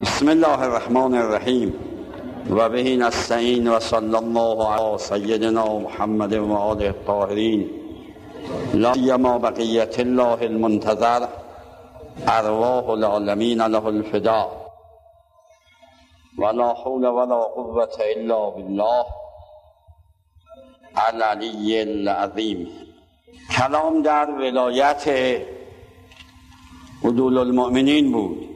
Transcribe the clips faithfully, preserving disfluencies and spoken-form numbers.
بسم الله الرحمن الرحیم و به نستعین و صلی الله علی سیدنا محمد و آله الطاهرین لا سیما بقیة الله المنتظر ارواح العالمین له الفداء ولا حول ولا قوة الا بالله العلی العظیم. کلام در ولایت عدول المؤمنین بود.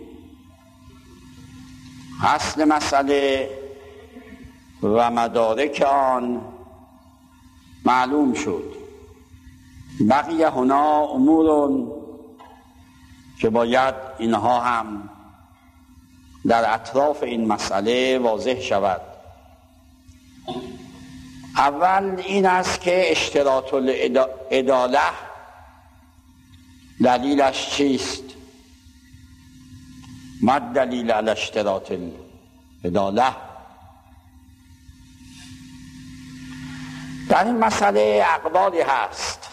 اصل مسئله و مدارک آن معلوم شد. بقیه هنا امور که باید اینها هم در اطراف این مسئله واضح شود. اول این است که اشتراط العداله دلیلش چیست؟ ما دلیل علی اشتراط العداله؟ در این مسئله اقوالی هست،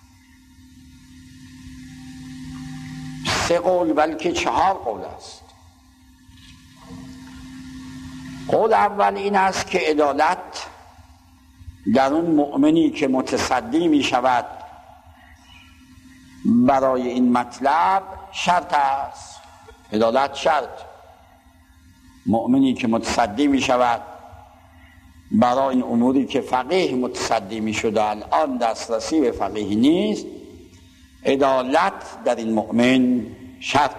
سه قول بلکه چهار قول است. قول اول این است که عدالت در اون مؤمنی که متصدی می شود برای این مطلب شرط است. عدالت شرط. مؤمنی که متصدی می شود برای این اموری که فقیه متصدی می شده الان دسترسی به فقیه نیست، عدالت در این مؤمن شرط.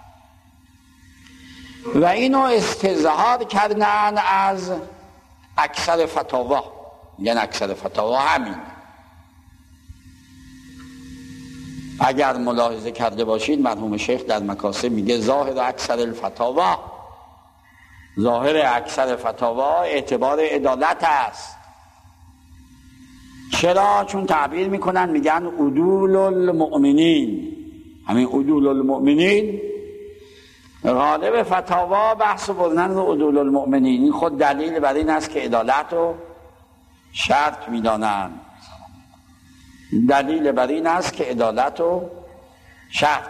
و اینو استظهار کردن از اکثر فتاوا. یعنی اکثر فتاوا همین. اگر ملاحظه کرده باشید مرحوم شیخ در مکاسب میگه ظاهر اکثر الفتاوا، ظاهر اکثر فتاوا اعتبار عدالت است. چرا؟ چون تعبیر میکنن میگن عدول المؤمنین. همین عدول المؤمنین غالب فتاوا بحث بردن رو عدول المؤمنین. این خود دلیل بر این است که عدالت رو شرط میدانن. دلیل بر این است که عدالت رو شرط.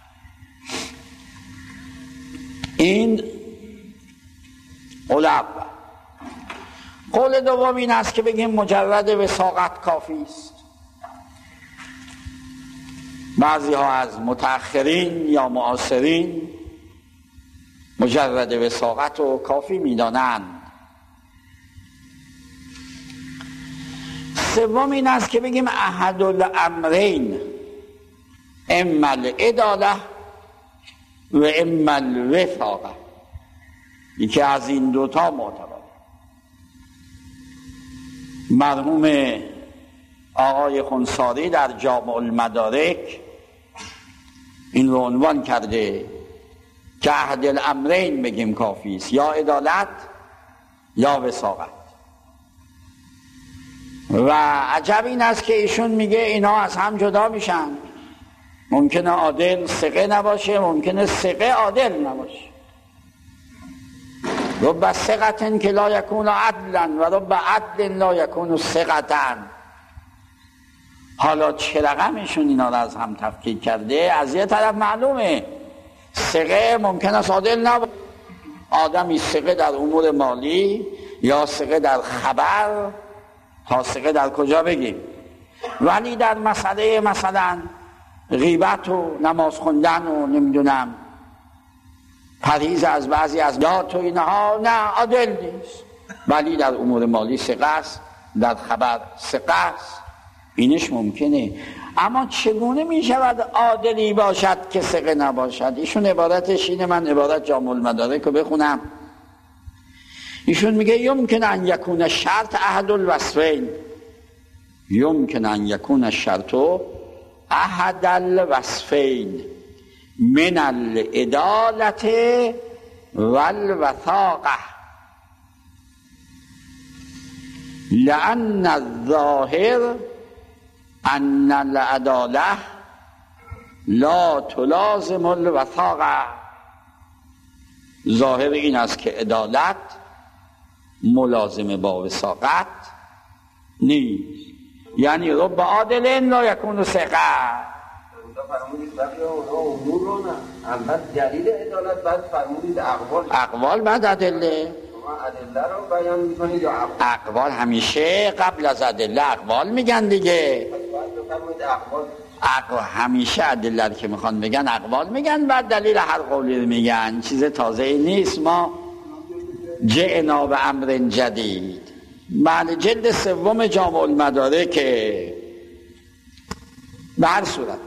این قول اول. قول دوم این است که بگیم مجرد وثاقت کافی است. بعضی ها از متأخرین یا معاصرین مجرد وثاقت رو کافی میدانند. سوم این است که بگیم احد الامرین اما العداله و اما الوثاقه. یکی از این دوتا معتبر. مرحوم آقای خنساری در جامع المدارک این رو عنوان کرده که احد الامرین بگیم کافی است، یا عدالت یا وثاقت. و عجب این است که ایشون میگه اینا از هم جدا میشن. ممکنه عادل ثقه نباشه، ممکنه ثقه عادل نباشه. رب ثقة که لا یکون عدلا و رب عدل لا یکون ثقة. حالا چه رقمشون اینا رو از هم تفکیک کرده؟ از یه طرف معلومه ثقه ممکن است عادل نباشه. آدمی ثقه در امور مالی یا ثقه در خبر، تا ثقه در کجا بگیم؟ ولی در مسئله مثلا غیبت و نماز خوندن و نمیدونم پرهیز از بعضی از یات و اینها نه عادل نیست. ولی در امور مالی ثقه است، در خبر ثقه است. اینش ممکنه. اما چگونه می شود عادلی باشد که ثقه نباشد؟ ایشون عبارتش اینه، من عبارت جامع المدارک رو بخونم. ایشون میگه یمکن ان یکون شرط احد الوصفین، یمکن ان یکون الشرط احد الوصفین من العدالت والوثاقه لان الظاهر ان العداله لا تلازم الوثاقه. ظاهر این است که عدالت ملازم با وثاقت نیست. یعنی رب عادل لا یکون ثقه. فرمودید بقیه اونا امور رو نه اول دلیل عدالت بعد فرمودید اقوال اقوال بعد ادله. شما ادله رو بیان میکنید یا اقوال؟ اقوال همیشه قبل از ادله اقوال میگن دیگه. بعد بفرمایید اقوال. اقوال همیشه ادله که میخوان بگن اقوال میگن بعد دلیل هر قولی رو میگن. چیز تازه ای نیست. ما جئنا به امر جدید. بله جلد سوم جامع المدارک که به هر صورت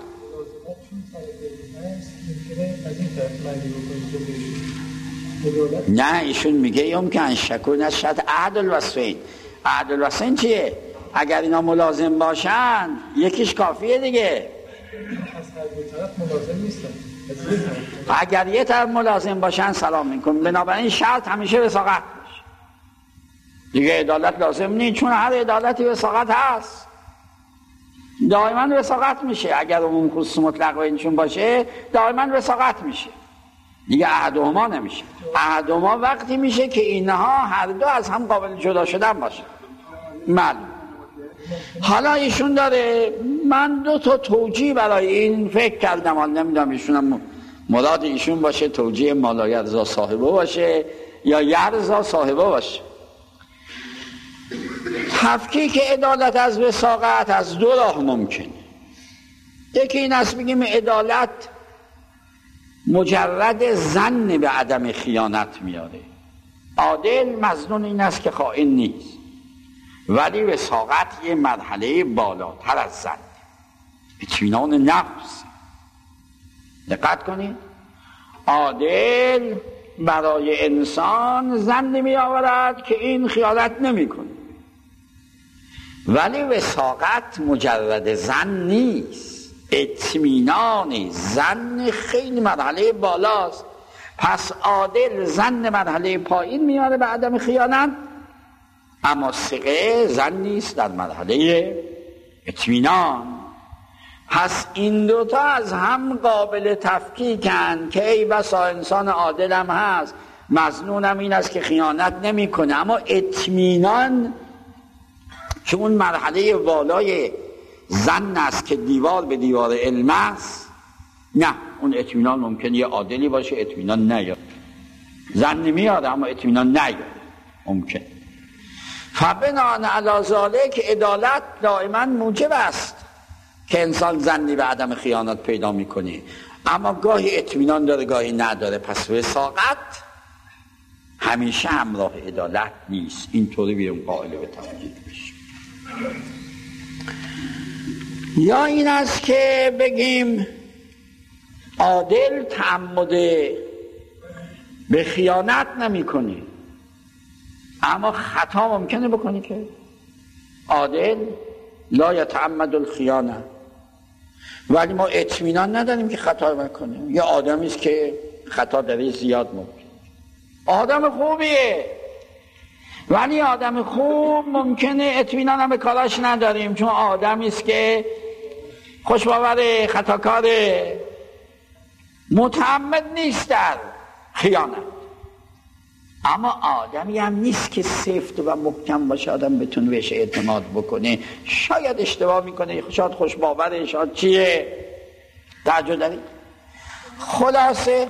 نه ایشون میگه یمکن شکون از شرط احد الوصفین. احد الوصفین چیه؟ اگر اینا ملازم باشن یکیش کافیه دیگه. اگر یه طرف ملازم باشن سلام میکنم. بنابراین شرط همیشه وثاقت باشه دیگه. عدالت لازم نیست چون هر عدالتی وثاقت هست. دائما وثاقت میشه. اگر عموم خصوص مطلق بینشون باشه دائما وثاقت میشه دیگه. احدهما نمیشه. احدهما وقتی میشه که اینها هر دو از هم قابل جدا شدن باشه. معلوم. حالا ایشون داره، من دو تا توجیه برای این فکر کردم، حالا نمیدونم ایشون هم مراد ایشون باشه توجیه مالایرزا صاحبه باشه یا یرزا صاحبه باشه. تفکیک عدالت از وثاقت از دو راه ممکنه. یکی این است بگیم عدالت مجرد ظن به عدم خیانت میاره. عادل مظنون این است که خائن نیست، ولی وثاقت یه مرحله بالاتر از ظن، اطمینان نفس. دقت کنید، عادل برای انسان ظن می آورد که این خیانت نمی کنه، ولی وثاقت مجرد ظن نیست، اطمینان. ظن خیلی مرحله بالاست. پس عادل ظن مرحله پایین میاره به عدم خیانت، اما ثقه ظن نیست در مرحله اطمینان. پس این دوتا از هم قابل تفکیکن که ای بسا انسان عادل هم هست، مظنونم این است که خیانت نمی کنه، اما اطمینان که اون مرحله والای ظن است که دیوار به دیوار علم است، نه، اون اطمینان ممکنه یه عادلی باشه اطمینان نیاد. ظن نمیاد اما اطمینان نیاد ممکن. فبناء علی ذلک عدالت دائما موجب است که انسان ظنی به عدم خیانت پیدا میکنه، اما گاهی اطمینان داره گاهی نداره. پس وثاقت همیشه همراه عدالت نیست. اینطوری بیرون قائل به تفکیک بشه. یا این است که بگیم عادل تعمد به خیانت نمی کنه، اما خطا ممکنه بکنی که عادل لا یتعمد الخیانه، ولی ما اطمینان نداریم که خطا بکنه. یه آدمی است که خطا داره زیاد ممکن، آدم خوبیه، ولی آدم خوب ممکنه اطمینان هم به کاراش نداریم، چون آدمی است که خوشباوره، خطاکاره، متعمد نیست در خیانت. اما آدمی هم نیست که سفت و محکم باشه آدم بتونه بهش اعتماد بکنه. شاید اشتباه میکنه، شاید خوشباوره، شاید چیه، تعجب دارید. خلاصه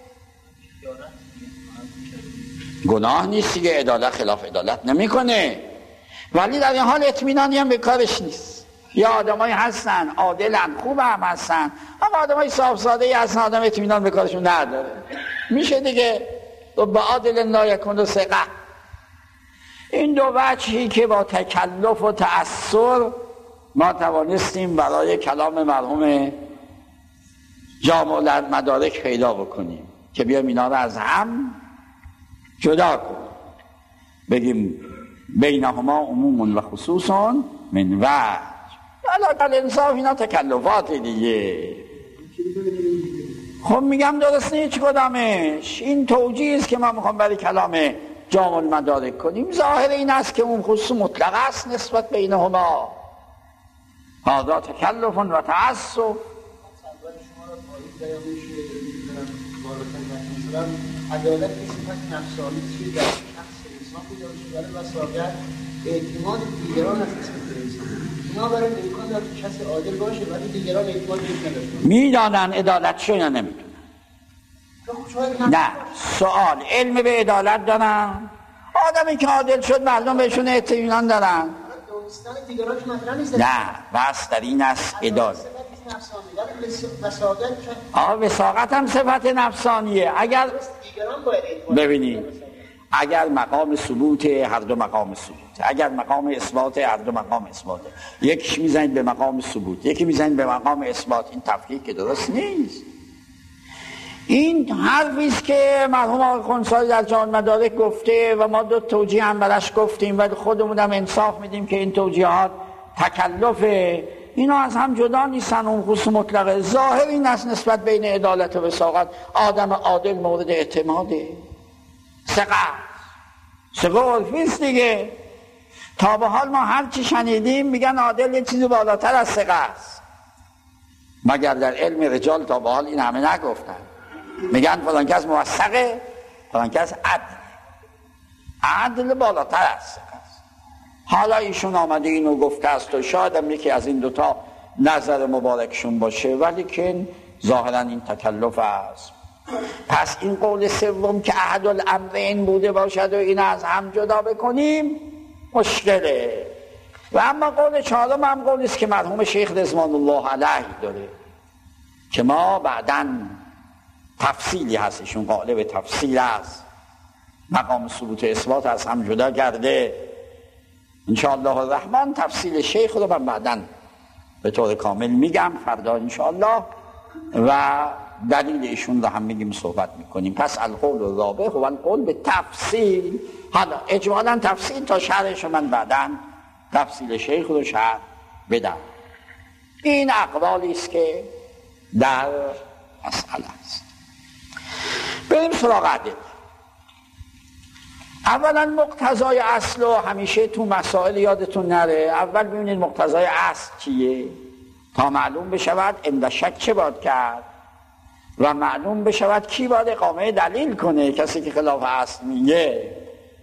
گناه نیست دیگه، عدالت خلاف عدالت نمیکنه، ولی در این حال اطمینانی هم به کارش نیست. یا آدمایی هستن عادلن، خوب هم هستن، اما آدمای صاف ساده ای هستن آدم اطمینان به کارشون نداره. میشه دیگه و با عادل لا یکون ثقه. این دو وجهی که با تکلف و تأثر ما توانستیم برای کلام مرحوم جامع المدارک پیدا بکنیم که بیایم اینا رو از هم جدا کنیم، بگیم بینهما عموم و خصوص من وجه. علاقه انصاف اینا تکلفات دیگه. خب میگم درست نیست کدامش. این توجیه است که ما میخوام برای کلام جامع المدارک کنیم. ظاهر این است که اون خصوص مطلق است نسبت بینهما، هذا تکلف و تعصب. عدالت که صفت نفسانی چیه در شخص انسان بوده باشه، ولی وثاقت اعتماد دیگران از نسبت انسان. اینا برای امکان داره که کسی عادل باشه ولی دیگران اعتماد نداشته. میدانن عدالت شو یا نمیدونن؟ نه، سوال علم به عدالت دارن؟ آدمی که عادل شد مردم بهشون اطمینان دارن؟ نه، بس در این است عدالت. آه وساقت هم صفت نفسانیه. اگر ببینید اگر مقام ثبوت هر دو مقام ثبوت، اگر مقام اثبات هر دو مقام اثبات، یکیش میزنید به مقام ثبوت یکی میزنید به مقام اثبات، این تفکیک که درست نیست. این حرفی است که مرحوم آقای خنثی در جامع مدارک گفته و ما دو توجیه هم براش گفتیم و خودمون هم انصاف میدیم که این توجیهات تکلفه، اینا از هم جدا نیستن. اون خصوص مطلقه ظاهر این است نسبت بین عدالت و وساقت آدم عادل مورد اعتماده، ثقه ثقه عرفی است دیگه. تا به حال ما هر چی شنیدیم میگن عادل یه چیزی بالاتر از ثقه است، مگر در علم رجال تا به حال این همه نگفتن. میگن فلان کس موثقه، فلان کس عدل، عدل بالاتر از ثقه است. حالا ایشون آمده اینو گفته است و شاید هم یکی از این دوتا نظر مبارکشون باشه، ولی که ظاهرا این تکلف است. پس این قول سوم که احد الامرین بوده باشد و این از هم جدا بکنیم مشکله. و اما قول چهارم هم قولی است که مرحوم شیخ رضوان الله علیه داره که ما بعداً تفصیلی هستشون قالب تفصیل است، مقام ثبوت اثبات از هم جدا کرده. انشاءالله الرحمن تفصیل شیخ رو من بعداً به طور کامل میگم فردا انشاءالله و دلیل ایشون رو هم میگیم صحبت میکنیم. پس القول الرابع هو القول به تفصیل. حالا اجمالاً تفصیل تا شرحش من بعداً تفصیل شیخ رو شرح بدم. این اقوالی است که در مسئله است. بریم سراغ ادله. اولا مقتضای اصل و همیشه تو مسائل یادتون نره، اول ببینید مقتضای اصل چیه تا معلوم بشود عند شک چه باید کرد و معلوم بشود کی باید اقامه دلیل کنه. کسی که خلاف اصل میگه.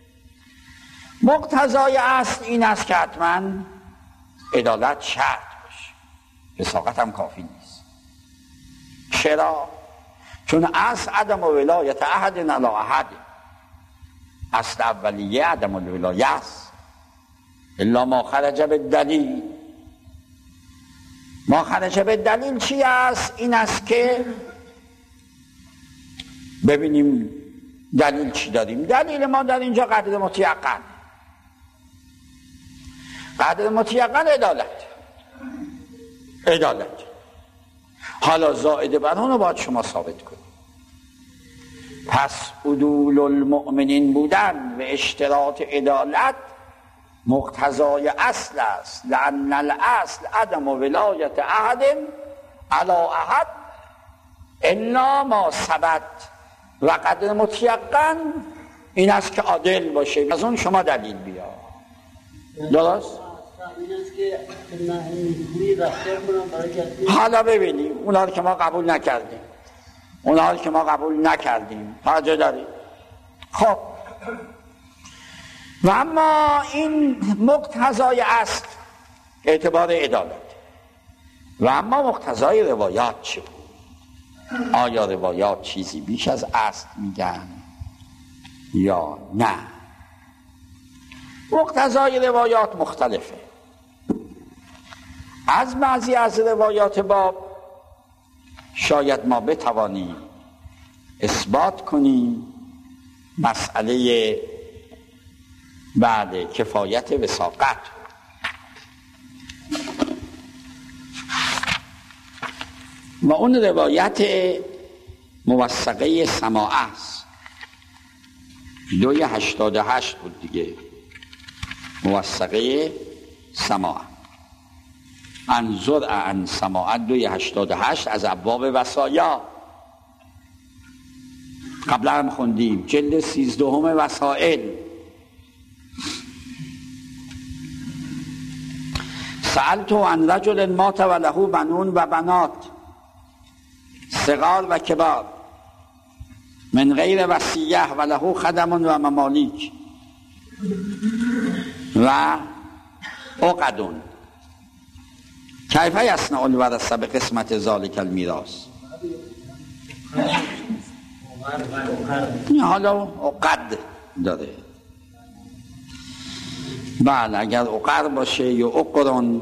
مقتضای اصل این است که حتما عدالت شرط باشه، وساقت هم کافی نیست. چرا؟ چون اصل عدم ولایت احد علی احد، اصل اولیه عدم الولایه است الا ما خرج بالدلیل. ما خرج بالدلیل چی است؟ این است که ببینیم دلیل چی داریم. دلیل ما در اینجا قدر متیقن، قدر متیقن عدالت عدالت حالا زائد بر اون رو باید شما ثابت کنید. پس عدول المؤمنین بودن و اشتراط عدالت مقتضای اصل است، لأن الاصل عدم ولایت احد علی احد الا ما ثبت. و قدر متیقن این است که عادل باشه. از اون شما دلیل بیا. درست؟ حالا ببینیم اونا رو که ما قبول نکردیم اونا رو که ما قبول نکردیم توجه داریم. خب و اما این مقتضای اصل اعتبار عدالت. و اما مقتضای روایات چه بود؟ آیا روایات چیزی بیش از اصل میگن یا نه؟ مقتضای روایات مختلفه. از بعضی از روایات باب شاید ما بتوانیم اثبات کنیم مسئله بعد کفایت وثاقت. و اون روایت موثقه سماع است. دوی هشتاد و هشت بود دیگه، موثقه سماع. انظر عن سماع دوی هشتاد و هشت از ابواب وصایا. قبلا هم خوندیم جلد سیزدهم وسائل. سألت عن رجل مات و له بنون و بنات صغار و کبار من غیر وصیه و له خدم و ممالیک و عقد کیف یصنع الورثه بقسمت ذلک المیراث. این حالا عقد داره. بله اگر عقر باشه یا عقرون.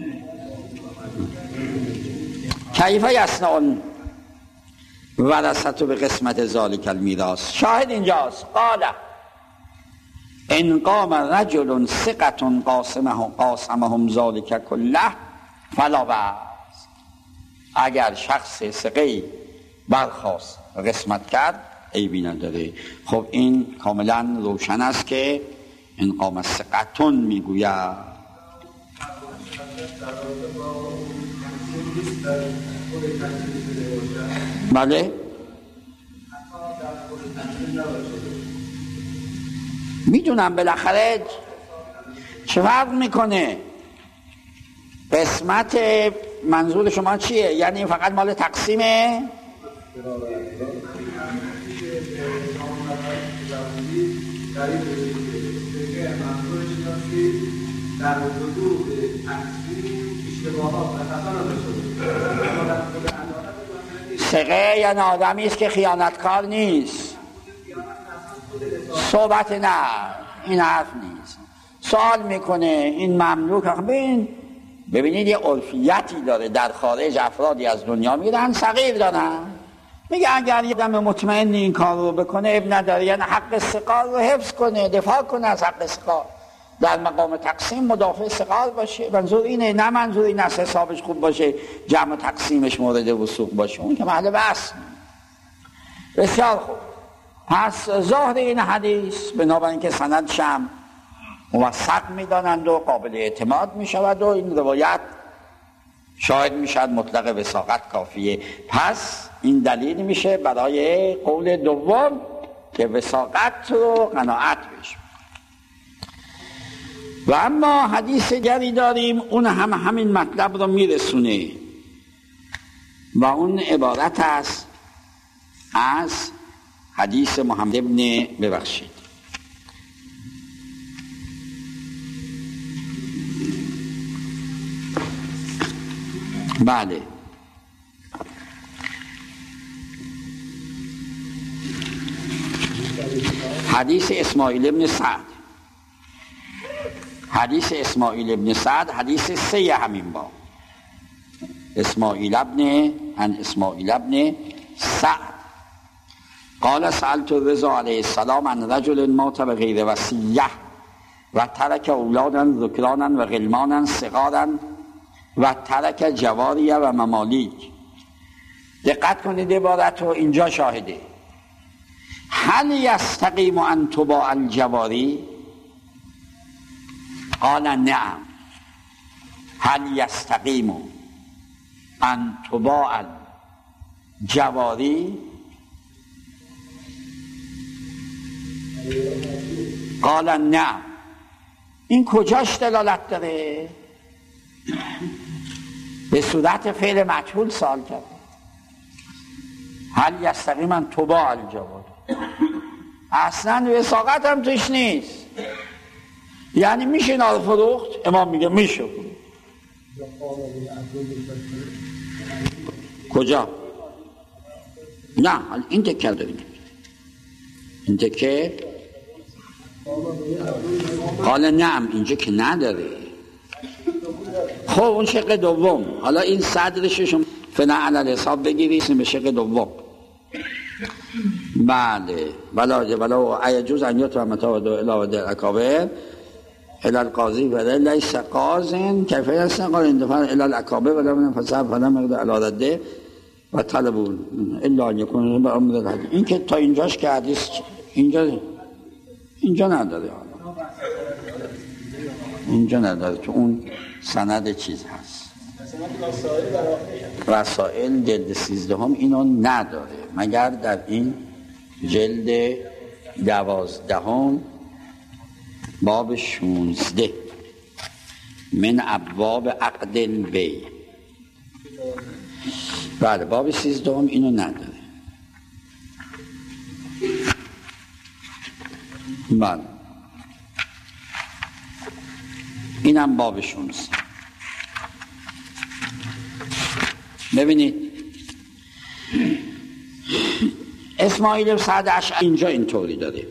کیف یصنع ورثة به قسمت ذلک المیراث. شاهد اینجاست. قال ان قام رجل ثقة قاسمهم قاسمهم ذلک کله فلا بأس. اگر شخص ثقه‌ای برخاست و قسمت کرد عیبی نداره. خب این کاملا روشن است که ان قام ثقة میگوید. بله میدونم بالاخره چه فرق میکنه قسمت. منظور شما چیه؟ یعنی فقط مال تقسیمه؟ در حدود تقسیم اشتباهات و خطا نداشته. ثقه یعنی آدمی است که خیانتکار نیست. صحبت نه، این حرف نیست. سوال میکنه این مملوک. ببین ببینید یه عرفیتی داره در خارج. افرادی از دنیا میرن صغیر دارن، میگه اگر یه دم مطمئن این کار رو بکنه اب نداره. یعنی حق ثقه رو حفظ کنه، دفاع کنه از حق ثقه، در مقام تقسیم مدافع ثقه باشه. منظور اینه، نه منظور این است حسابش خوب باشه جمع تقسیمش مورد وثوق باشه، اون که محل بحث. بسیار خوب. پس ظاهر این حدیث بنابراین که سند شم موثق میدانند و قابل اعتماد میشود و این روایت شاهد میشد مطلق وثاقت کافیه. پس این دلیل میشه برای قول دوم که وثاقت رو قناعت بشه. و اما حدیث دیگری داریم اون هم همین مطلب رو میرسونه و اون عبارت است از حدیث محمد ابن ببخشید بله حدیث اسماعیل ابن سعد. حدیث اسماعیل ابن سعد حدیث سه همین با اسماعیل ابن ان اسماعیل ابن سعد قال سألت الرضا علیه السلام عن رجل مات بغیر وصیه و ترک اولادا ذکرانا و غلمانا صغارا و ترک جواریه و ممالیک. دقت کنید عبارت رو، اینجا شاهده. هل یستقیم ان تباع الجواری؟ قال نعم. هل یستقیم ان تباع الجواری؟ قال نعم. این کجاش دلالت داره؟ به صورت فعل مجهول سوال کرد. هل یستقیم ان تباع الجواری؟ اصلا وثاقت هم توش نیست. یعنی میشه اینا رو فروخت؟ امام میگه میشه فروخت. کجا؟ نه این تکه داریم. این تکه حالا نعم اینجا که نداره. خب اون شق دوم. حالا این صدرش شما فنا علی حساب بگیرید به شق دوم. بله بلا بلا ایجوز ان یتو متا و الی در اکابر الی القاضی و لیس قاضن کیف یستقال اندفاع الی الاکابر ولا من فصاب فلا مقدار علاده و طلبون الا یکون به امر الحدیث. این که تا اینجاش که حدیث اینجا اینجا نداره. اینجا نداره تو اون سند چیز هست. رسائل جلد سیزدهم اینو نداره مگر در این جلد دوازدهم باب شونزده من ابواب عقد البیع. بله باب سیزدهم اینو نداره. بله اینم باب شونزده. ببینید اسماعیل سعد اشعری اینجا اینطوری داره: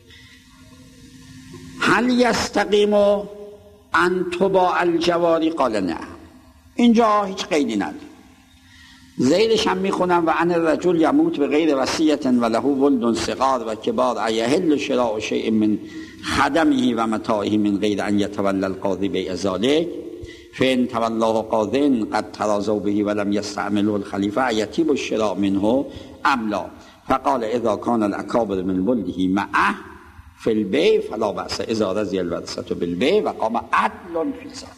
هل یستقیم ان تباع الجواری؟ قال نه. اینجا هیچ قیدی نداره. زیدش هم میخونم: و ان الرجل یموت بغیر وصیت و له ولد صغار و کبار ایحل شراء شیء من خدمه و متاعه من غیر ان یتولی القاضی بیع ذلک فان تولاه قاض قد تراضوا به ولم یستعمله الخلیفه یتیب الشراء منه ام لا؟ فقال اذا كان الاکابر من ولده معه فی البیع فلا بأس اذا رضی الورثة بالبیع و قام عدل فی ذلک.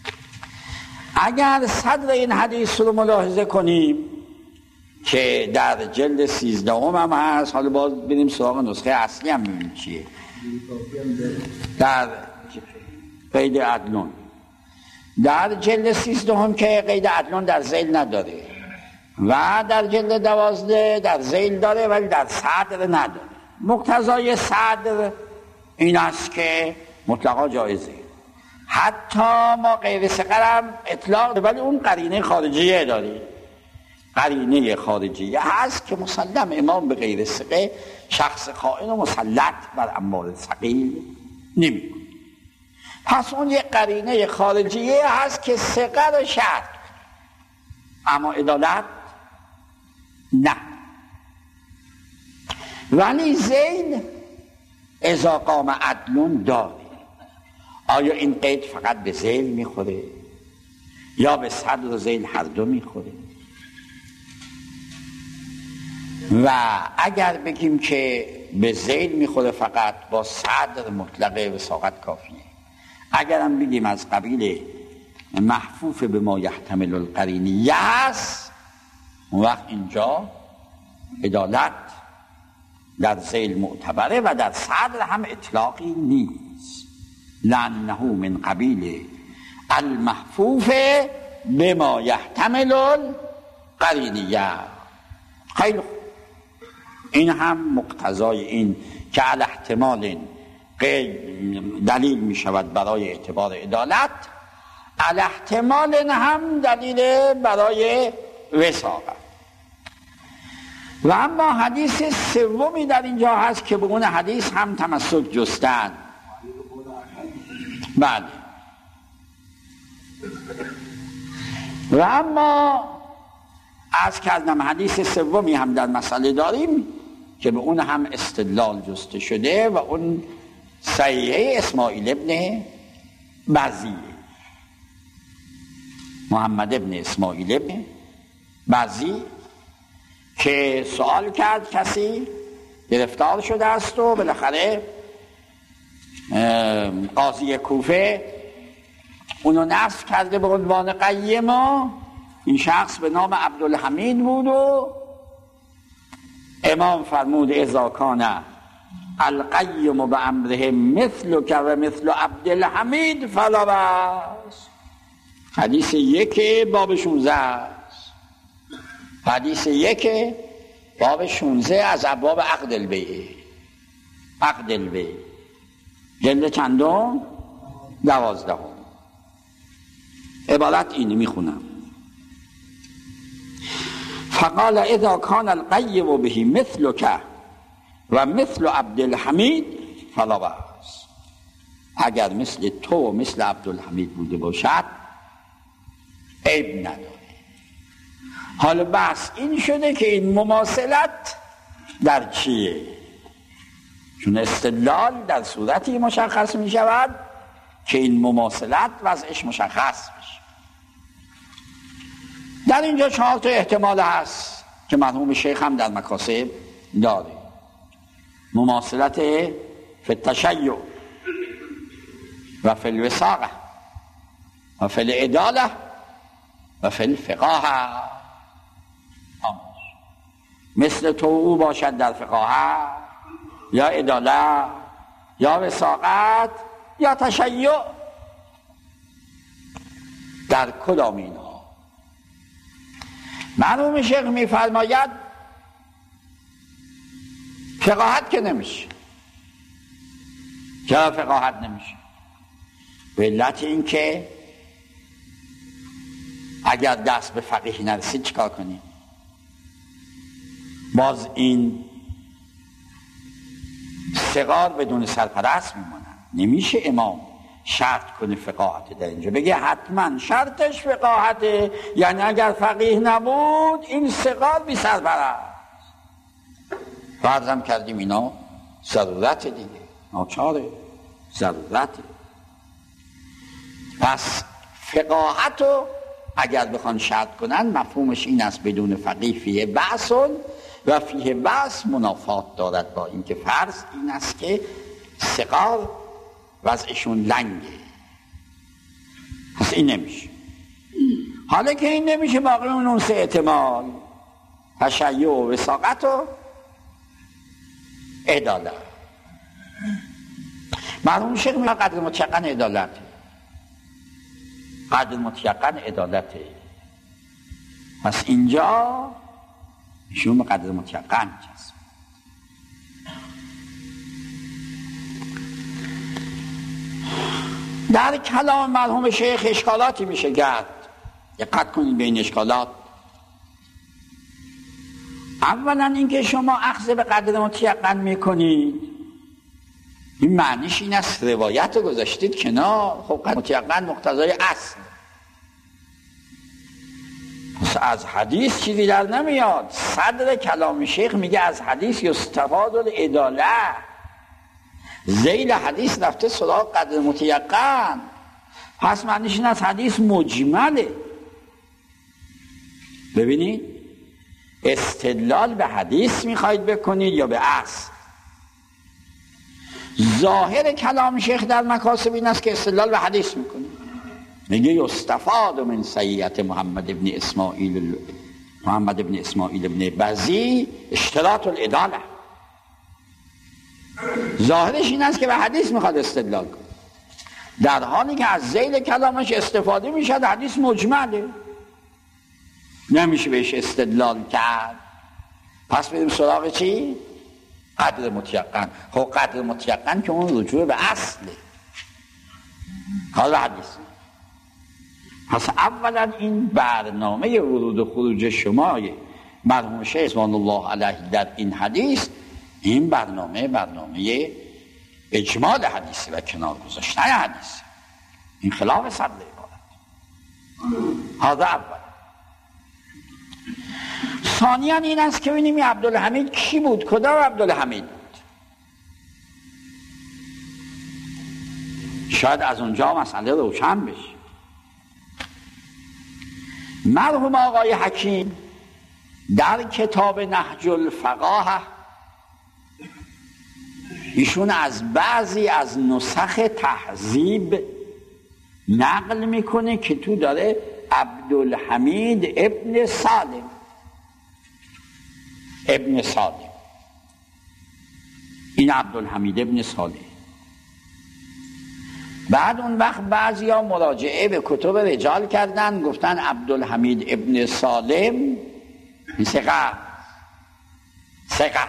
اگر صدر این حدیث رو ملاحظه کنیم که در جلد سیزدهم هم هست، حالا باز بریم سراغ نسخه اصلی هم ببینیم چیه. در قید عدلون در جلد سیزدهم که قید عدلون در ذیل نداره و در جلد دوازده در ذیل داره ولی در صدر نداره. مقتضای صدر این است که مطلقا جایزه، حتی ما غیر ثقه اطلاق، ولی اون قرینه خارجیه داری. قرینه خارجیه هست که مسلم امام به غیر ثقه شخص خائن و مسلط بر اموال ثقیل نمی کنه. پس اون یک قرینه خارجیه هست که ثقه رو شرط، اما عدالت نه. ولی ذیل اذا قام عدلون داره. آیا این قید فقط به ذیل میخوره یا به صدر و ذیل هر دو میخوره؟ و اگر بگیم که به ذیل میخوره فقط، با صدر مطلق وثاقت کافیه. اگر هم بگیم از قبیل محفوف به ما یحتمل القرینیه هست، اون وقت اینجا عدالت در ذیل معتبره و در صدر هم اطلاقی نیست، لانه من قبیل المحفوف بما یحتمل القرینیه. خیلی خوب، این هم مقتضای این که علی احتمال دلیل می شود برای اعتبار عدالت، علی احتمال هم دلیل برای وثاقت. و اما حدیث سومی در اینجا هست که به اون حدیث هم تمسک جستن. بله. و اما از کردم حدیث سومی هم در مسئله داریم که به اون هم استدلال جسته شده و اون صحیحه اسماعیل ابن بزی، محمد ابن اسماعیل ابن بزی، که سوال کرد کسی گرفتار شده است و بالاخره قاضی کوفه اونو نصب کرده به عنوان قیما. این شخص به نام عبدالحمید بود و امام فرمود اذا کان القیم بامره مثل که و مثل عبدالحمید فلا بأس. حدیث یک باب شونزده است. حدیث یک باب شونزده از ابواب عقد البیع. عقد البیع جلد چندم؟ دوازدهم. عبارت اینه میخونم: فقال اذا کان القیم به مثل که و مثل عبدالحمید فلا بأس. اگر مثل تو و مثل عبدالحمید بوده باشد عیب نداره. حالا بحث این شده که این مماثلت در چیه؟ چون استدلال در صورتی مشخص می شود که این مماثلت وضعش مشخص بشه. در اینجا چهار تا احتمال هست که مرحوم شیخ هم در مکاسب داره. مماثلت فی التشیع و فی الوثاقه و فی العداله و فی الفقاهه. مثل تو او باشد در فقاهه یا عداله یا وثاقت یا تشیع. در کدام اینها؟ مرحوم شیخ میفرماید فقاهت که نمیشه. چرا فقاهت نمیشه؟ به علت این که اگر دست به فقیه نرسید چیکار کنیم؟ باز این صغار بدون سرپرست میمونن. نمیشه امام شرط کنه فقاهت در اینجا، بگه حتما شرطش فقاهته، یعنی اگر فقیه نبود این صغار بی سرپرست. فرضم کردیم اینا ضرورت دیگه، ناچاره، ضرورته. پس فقاهت رو اگر بخوان شرط کنن مفهومش این است بدون فقیه فیه بحثون و فیه بحث منافات دارد با اینکه فرض این است که صغار وضعشون لنگه. پس این نمیشه. حالا که این نمیشه باقی اون اون سه احتمال، تشیع و وساقت و عدالت. مرحوم شیخ میگه قدر مطلقاً عدالته، قدر مطلقاً عدالته. پس اینجا ایشون به قدر مطلقاً چسب. در کلام مرحوم شیخ اشکالاتی میشه کرد. دقت کنید به این اشکالات. اولا اینکه شما اخذ به قدر مطلقاً میکنید، این معنیش این است روایت رو گذاشتید کنار. خب قدر مطلقاً مقتضای اصل، پس از حدیث چیزی در نمیاد. صدر کلام شیخ میگه از حدیث یستفاد العداله، ذیل حدیث رفته سراغ قدر مطلقاً. پس معنیش این از حدیث مجمله. ببینید استدلال به حدیث میخواید بکنید یا به اصل؟ ظاهر کلام شیخ در مکاسب این است که استدلال به حدیث میکنید. میگه یستفاد من سیئت محمد ابن اسماعیل محمد ابن اسماعیل ابن بزی اشتراط العداله. ظاهرش این است که به حدیث میخواد استدلال کنه، در حالی که از ذیل کلامش استفاده میشد حدیث مجمله، نمیشه بهش استدلال کرد. پس بریم سراغ چی؟ قدر مطلقاً. خب قدر مطلقاً که اون رجوع به اصله، حالا حدیث. پس اولا این برنامه ورود و خروج شمای مرحوم شیخ رضوان الله علیه در این حدیث، این برنامه برنامه اجمال حدیثی و کنار گذاشتن حدیثی، این خلاف صدر عبارت. هذا اول. ثانیاً این است که ببینیم عبدالحمید کی بود؟ کدام عبدالحمید بود؟ شاید از اونجا مسئله روشن بشه. مرحوم آقای حکیم در کتاب نهج الفقاهه ایشون از بعضی از نسخ تهذیب نقل میکنه که تو داره عبدالحمید ابن سالم ابن سالم این عبدالحمید ابن سالم. بعد اون وقت بعضی ها مراجعه به کتب رجال کردن، گفتن عبدالحمید ابن سالم این ثقه ثقه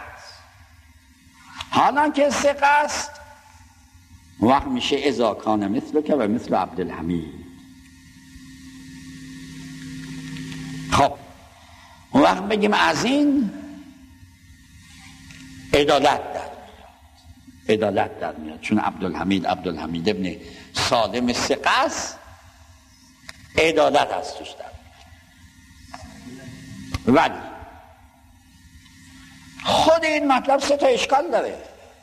حالا که ثقه است وقت میشه اذا کان مثل که و مثل عبدالحمید. خب اون وقت بگیم از این عدالت در عدالت در میاد، چون عبدالحمید عبدالحمید ابن سالم ثقه است، عدالت هست توش در. ولی خود این مطلب سه تا اشکال داره.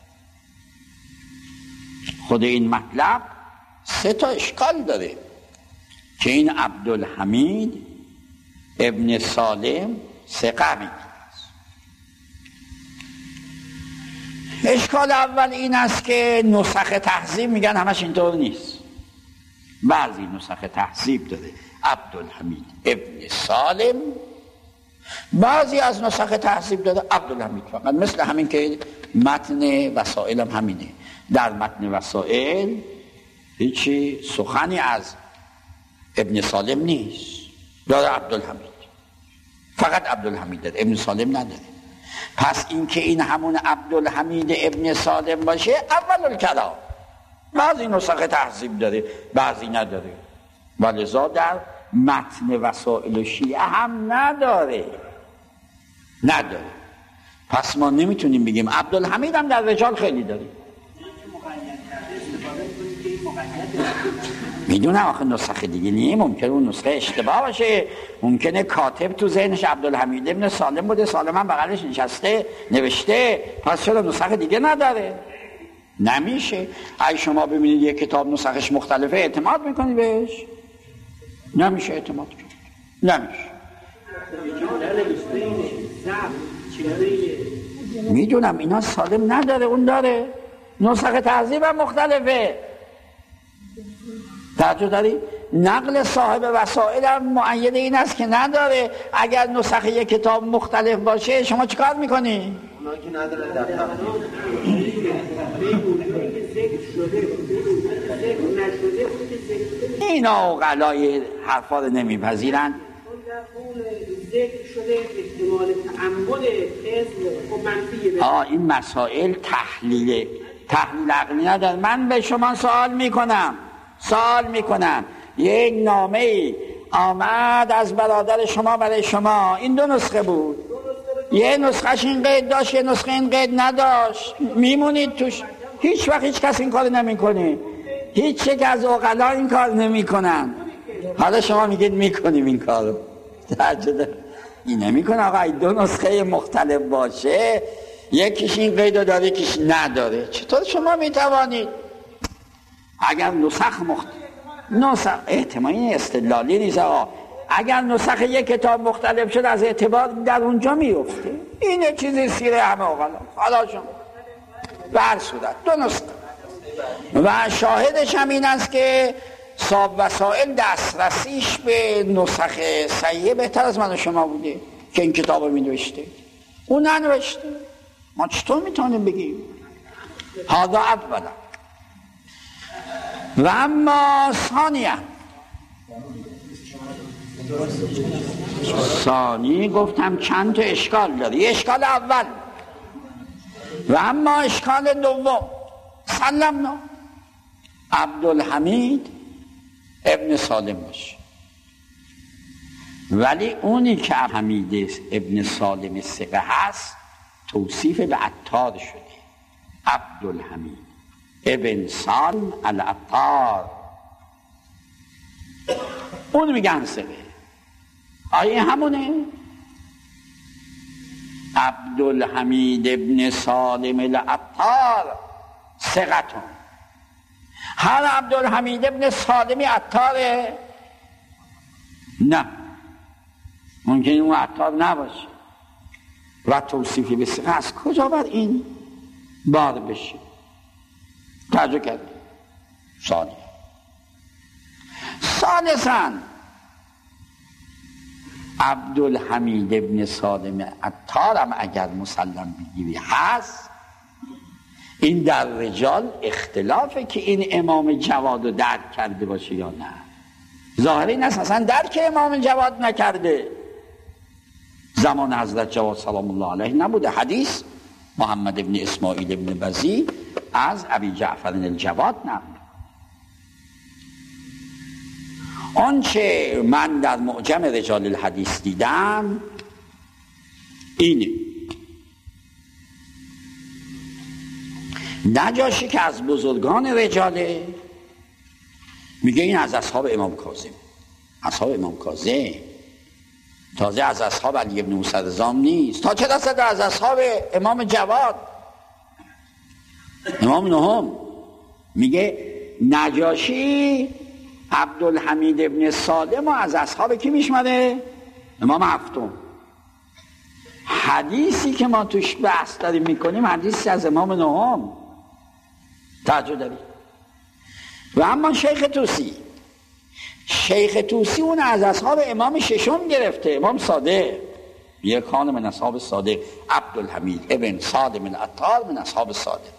خود این مطلب سه تا اشکال داره که این عبدالحمید ابن سالم ثقه میگه. اشکال اول این است که نسخ تهذیب میگن همش اینطور نیست. بعضی نسخ تهذیب داره عبدالحمید ابن سالم، بعضی از نسخ تهذیب داره عبدالحمید فقط. مثل همین که متن وسائل هم همینه. در متن وسائل هیچی سخنی از ابن سالم نیست، داره عبدالحمید، فقط عبدالحمید داره، ابن سالم نداره. پس این که این همون عبدالحمید ابن سالم باشه اول الکلام. بعضی نسخ تهذیب داره بعضی نداره، ولذا در متن وسائل شیعه هم نداره نداره پس ما نمیتونیم بگیم. عبدالحمید هم در رجال خیلی داریم. میدونم آخه نسخه دیگه نیه، ممکنه اون نسخه اشتباه باشه، ممکنه کاتب تو ذهنش عبدالحمید ابن سالم بوده، سالم هم بغلش نشسته نوشته، پس چرا نسخه دیگه نداره؟ نمیشه. اگه شما ببینید یک کتاب نسخش مختلفه اعتماد میکنی بهش؟ نمیشه اعتماد کنید، نمیشه. میدونم اینا سالم نداره، اون داره. نسخه تهذیب هم مختلفه. توجه داری؟ نقل صاحب وسائل هم مؤید این است که نداره. اگر نسخه یک کتاب مختلف باشه شما چیکار میکنی؟ اونا که نداره در تفسیر اینا عقلای حرفا رو نمیپذیرن. ذکر شده احتمال تعمد حزب و منفیه. آه این مسائل تحلیل تحلیل عقلی نداره. من به شما سوال میکنم سوال میکنم یک نامه ای آمد از برادر شما برای شما، این دو نسخه بود، یه نسخهش این قید داشت، یه نسخه این قید نداشت، میمونید توش. هیچ وقت هیچ کس این کار نمیکنه، هیچ یک از عقلا این کار نمیکنن. حالا شما میگید میکنیم این کارو. تعجب این نمیکنه. آقا دو نسخه مختلف باشه، یکیش این قیدو داره یکیش نداره، چطور شما میتوانید؟ اگر نسخ مختلف نسخ احتمالی استدلالی نیست آقا. اگر نسخ یک کتاب مختلف شد از اعتبار در اونجا میفته. اینه چیزی سیره همه آقا. حالا شما بر صورت دو نسخه و شاهدش هم این است که صاحب وسائل دسترسیش به نسخ صحیحه بهتر از من و شما بوده که این کتاب رو می نوشته، اون ننوشته. ما چطور میتونیم بگیم؟ هذا اولا. و اما ثانیا، ثانی گفتم چند تا اشکال داره. یه اشکال اول و اما اشکال دوم. سلمنا عبدالحمید ابن سالم باشه، ولی اونی که حمید ابن سالم ثقه هست توصیف به عطار شده. عبدالحمید ابن سالم العطار، اون میگن ثقه. آیه همونه. عبدالحمید ابن سالم العطار ثقتون. هر عبدالحمید ابن سالمی عطاره؟ نه، ممکنه اون عطار نباشه. و توصیفی به ثقه از کجا بر این بار بشه؟ توجه کرد. ثانی ثالثاً عبدالحمید ابن سالم عطار هم اگر مسلم بگیری هست، این در رجال اختلافه که این امام جواد رو درک کرده باشه یا نه. ظاهر این است اصلا درک امام جواد نکرده، زمان حضرت جواد سلام الله علیه نبوده. حدیث محمد ابن اسماعیل ابن بزی از ابی جعفر الجواد نبوده. آنچه من در معجم رجال الحدیث دیدم اینه: نجاشی که از بزرگان رجاله، میگه این از اصحاب امام کاظم. اصحاب امام کاظم تازه از اصحاب علی بن موسی رضا نیست، تا چه رسد از اصحاب امام جواد امام نهم. میگه نجاشی عبدالحمید ابن سالم و از اصحاب کی میشماره؟ امام هفتم. حدیثی که ما توش بحث داریم میکنیم حدیثی از امام نهم. توجه دارید؟ و اما شیخ توسی، شیخ توسی اون از اصحاب امام ششم گرفته، امام صادق. یک خانه من اصحاب صادق، عبدالحمید ابن سالم العطار من اصحاب صادق.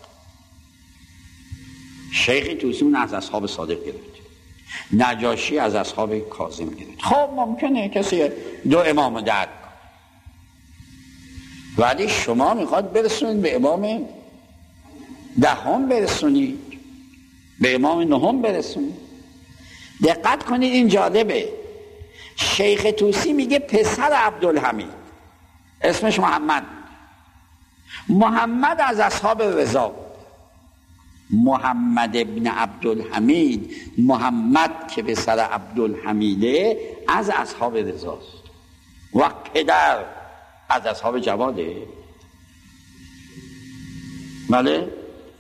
شیخ توسی اون از اصحاب صادق گرفته. نجاشی از اصحاب کاظم گرفت. خب ممکنه کسی دو امام درک، ولی شما میخواد برسونید به امام دهم، برسونید به امام نهم، برسونید. دقت کنید این جالبه. شیخ توسی میگه پسر عبدالحمید، اسمش محمد، محمد از اصحاب رضا بود. محمد ابن عبدالحمید، محمد که به سر عبدالحمیده، از اصحاب رضاست. و پدر از اصحاب جواده. بله،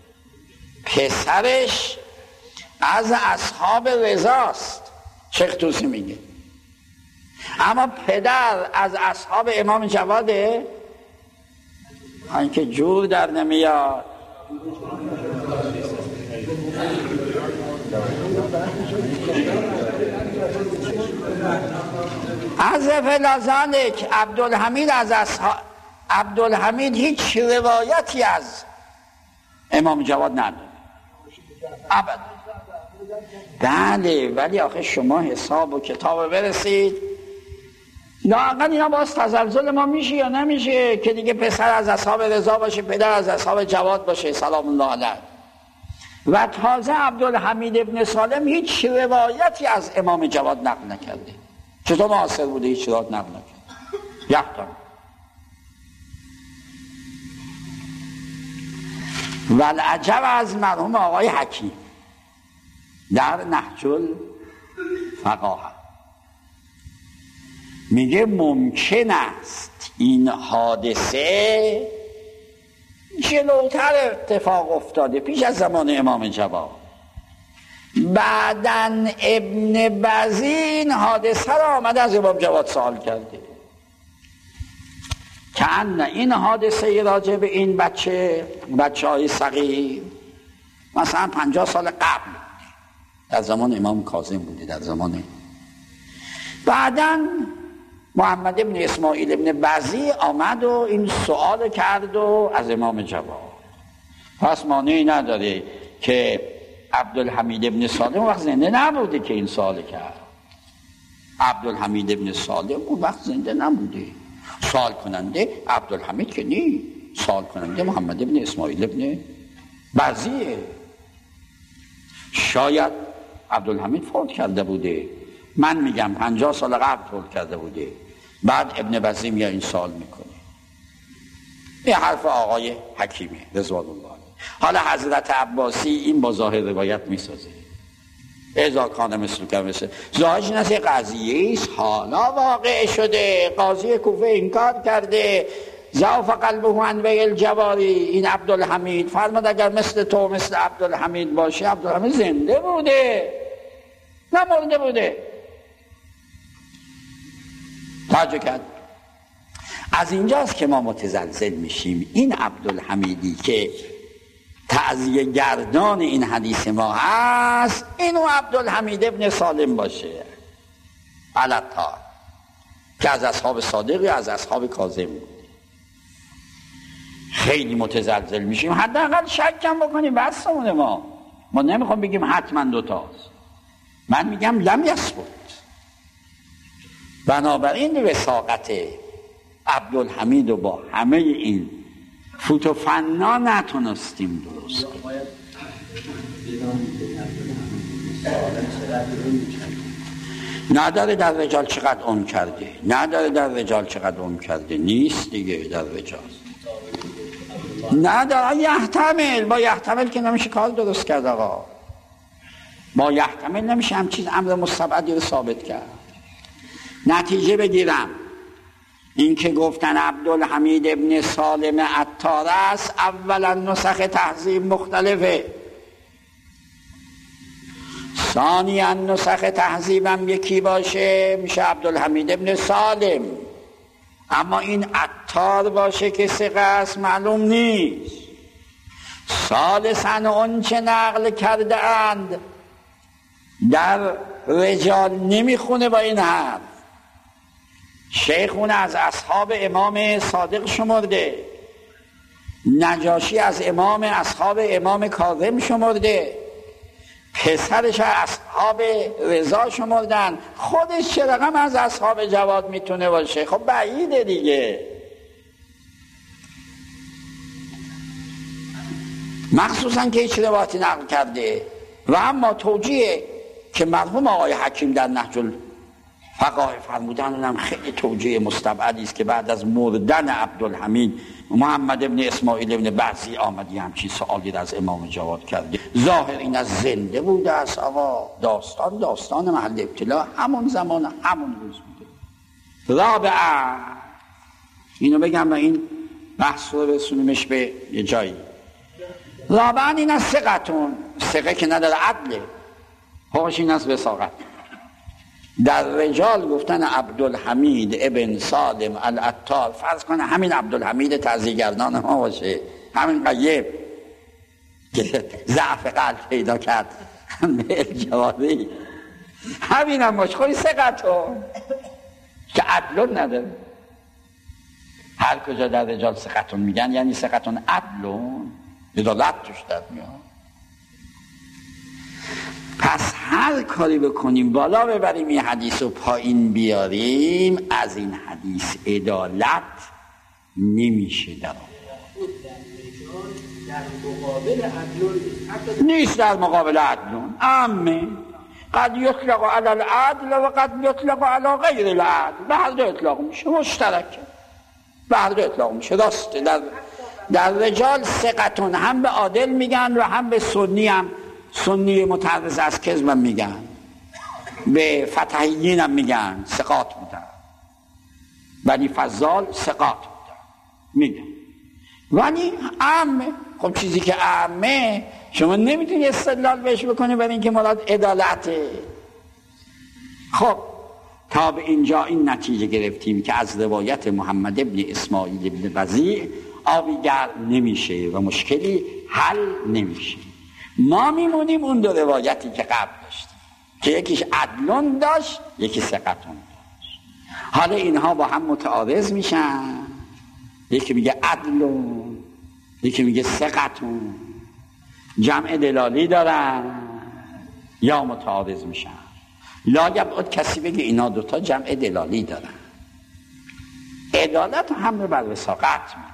پسرش از اصحاب رضاست، شیخ توسی میگه. اما پدر از اصحاب امام جواده. این که جور در نمیاد. از فلازانک عبدالحمید از اصحاب عبدالحمید هیچ روایتی از امام جواد نداره ابدا. بله، ولی آخه شما حساب و کتاب برسید، لااقل اینا باز تزلزل ما میشه یا نمیشه که دیگه پسر از اصحاب رضا باشه، پدر از اصحاب جواد باشه سلام الله علیه. و تازه عبدالحمید ابن سالم هیچ روایتی از امام جواد نقل نکرده. چطور معاصر بوده هیچ روایت نقل نکرده؟ یحتمل. و العجب از مرحوم آقای حکیم در نهج الفقاهه میگه ممکن است این حادثه جلوتر اتفاق افتاده، پیش از زمان امام جواد. بعدن ابن بزی این حادثه را آمده از امام جواد سوال کرده که ان این حادثه راجع به این بچه بچه های صغیر مثلا پنجاه سال قبل در زمان امام کاظم بوده. در زمان بعدن محمد ابن اسماعیل ابن بزی آمد و این سوال کرد و از امام جواد. پس مانعی نداره که عبدالحمید ابن سالم وقت زنده نبوده که این سوال کرد. عبدالحمید ابن سالم اون وقت زنده نبوده. سوال کننده عبدالحمید که نی، سوال کننده محمد ابن اسماعیل ابن بزیه. شاید عبدالحمید فوت کرده بوده، من میگم پنجاه سال قبل فوت کرده بوده، بعد ابن بزی میاد این سوال میکنه. این حرف آقای حکیمه رضوان الله. حالا حضرت عباسی این با ظاهر روایت میسازه، اذا کان مثل که مثل ظاهرش این است قضیه است حالا واقع شده، قاضی کوفه انکار کرده، ضعف قلبه عن وی الجواری. این عبدالحمید فرمود اگر مثل تو مثل عبدالحمید باشه، عبدالحمید زنده بوده نه مرده بوده. توجه کرد. از اینجاست که ما متزلزل میشیم. این عبدالحمیدی که تعزیه گردان این حدیث ما هست، اینو عبدالحمید ابن سالم باشه علتا که از اصحاب صادقی از اصحاب کاظم بود. خیلی متزلزل میشیم. حداقل شک کم بکنیم بسمونه. ما ما نمیخوام بگیم حتما دوتاست، من میگم لم یثبت. بنابراین وثاقت عبدالحمید و با همه این فوت و فنا نتونستیم درست کنیم. نداره در رجال چقدر اون کرده، نداره در رجال چقدر اون کرده، نیست دیگه در رجال. نداره یحتمل، با یحتمل که نمیشه کار درست کرد آقا. با یحتمل نمیشه هم چیز امر مستبعدی رو ثابت کرد. نتیجه بگیرم، این که گفتن عبدالحمید ابن سالم عطار است، اولا نسخ تهذیب مختلفه، ثانیا نسخ تهذیبم یکی باشه میشه عبدالحمید ابن سالم، اما این عطار باشه که ثقه است معلوم نیست. ثالثا اون چه نقل کرده اند در رجال نمیخونه با این حرف. شیخون از اصحاب امام صادق شمرده، نجاشی از امام اصحاب امام کاظم شمرده، پسرش اصحاب رضا شمردن، خودش چه رقم از اصحاب جواد میتونه باشه؟ خب بعیده دیگه. مخصوصا که هیچ روایتی نقل کرده. و اما توجیه که مرحوم آقای حکیم در نهج الفقاهه فرمودن اونم خیلی توجیه مستبعدی است که بعد از مردن عبدالحمید محمد ابن اسماعیل ابن بعضی آمدی همچین سوالی از امام جواد کرده، ظاهر این از زنده بوده است آقا، داستان داستان محل ابتلا همون زمان همون روز بوده. رابعه اینو بگم و این بحث رو رسونیمش به یه جایی. رابعه این از ثقتون، ثقه که نداره عدله، حقش این از وثاقت. در رجال گفتن عبدالحمید ابن سالم العطار، فرض کنه همین عبدالحمید تعزیه‌گردان ما باشه، همین غیب که ضعف قلب پیدا کرد به الجوابی، همین هم باشه، خوری ثقتون که عدلون نداره. هر کجا در رجال ثقتون میگن یعنی ثقتون عدلون، عدالت توش در میاد. پس هر کاری بکنیم بالا ببریم این حدیث رو پایین بیاریم، از این حدیث عدالت نمیشه در نیست در مقابل عدلون. امه قد یطلق علی العدل و قد یطلق علی غیر العدل، به هر دو اطلاق میشه، مشترکه، به هر دو اطلاق میشه. راسته در در رجال ثقتون هم به عادل میگن و هم به سنی، هم سنی متعرض از کذب میگن، به فتحیین هم میگن ثقات بودن، بنی فضال ثقات بودن میگن. ولی عامه، خب چیزی که عامه شما نمیتونی استدلال بهش بکنی برای اینکه مراد عدالته. خب تا به اینجا این نتیجه گرفتیم که از روایت محمد ابن اسماعیل ابن وضیع آبی گرم نمیشه و مشکلی حل نمیشه. ما میمونیم اون دو روایتی که قبل داشتیم که یکیش عدلون داشت یکی ثقتون داشت. حالا اینها با هم متعارض میشن، یکی میگه عدلون یکی میگه ثقتون، جمع دلالی دارن یا متعارض میشن. لاجب کسی بگه اینا دوتا جمع دلالی دارن، عدالت هم رو بر وثاقت میکنه.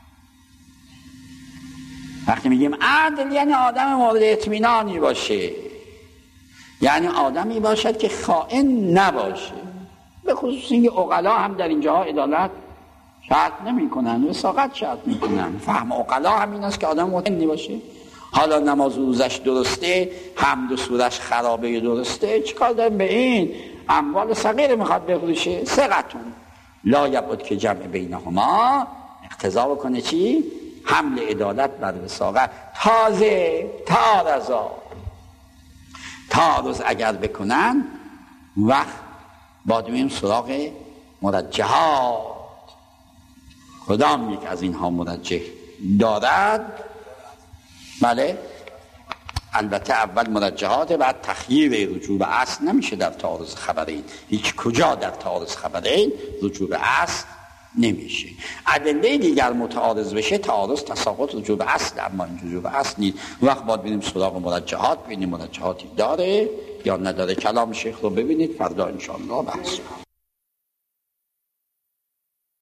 وقتی میگیم عدل یعنی آدم مورد اطمینانی باشه، یعنی آدمی باشد که خائن نباشه. به خصوص اینکه عقلا هم در اینجاها عدالت شرط نمی کنن، وثاقت شرط می کنن. فهم عقلا هم این است که آدم مطمئن باشه. حالا نماز روزش درسته، حمد و سورش خرابه درسته، چیکار داریم به این؟ اموال صغیر میخواد بفروشه، ثقتون لا یبعد که جمع بینهما اقتضا بکنه چی؟ حمل عدالت بر وثاقت. تازه تعارضا تعارض اگر بکنن وقت باید میریم سراغ مرجحات. کدام یک از اینها مرجح دارد؟ بله البته اول مرجحات، بعد تخییر رجوع به اصل نمیشه در تعارض خبرین. هیچ کجا در تعارض خبرین رجوع به اصل نمیشه. ادله دیگر متعارض بشه تعارض تساقط رجوع به اصل، اما این رجوع به اصل نیست. وقت باید ببینیم سراغ مرجحات، ببینیم مرجحاتی داره یا نداره. کلام شیخ رو ببینید فردا ان شاء الله بحث